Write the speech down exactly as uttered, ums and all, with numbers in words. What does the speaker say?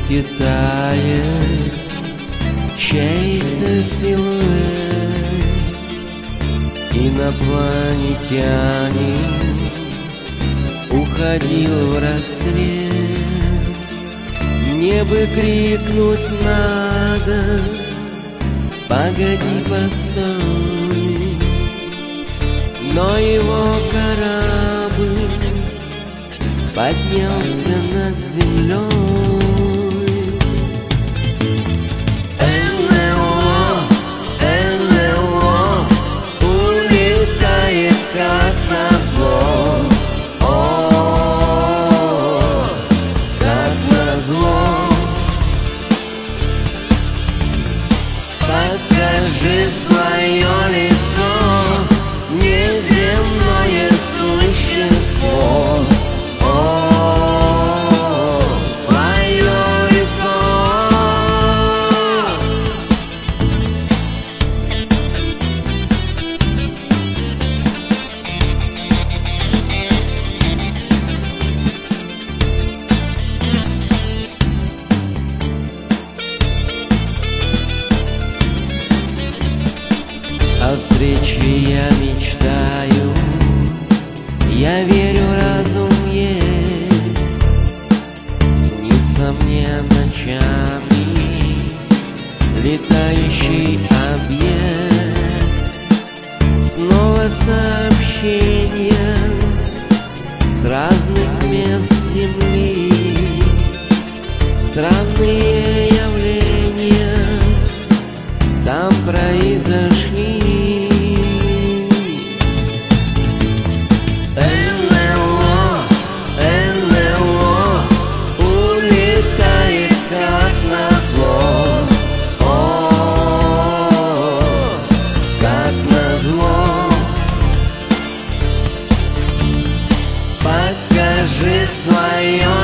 Тает чей-то силуэт, инопланетянин уходил в рассвет. Мне бы крикнуть надо: погоди, постой, но его корабль поднялся над землей. Покажи свое лицо, неземное существо. О, свое лицо. О встрече я мечтаю, я верю, разум есть. Снится мне ночами летающий объект. Снова сообщения с разных мест земли. Странные явления там произошли. Покажи свое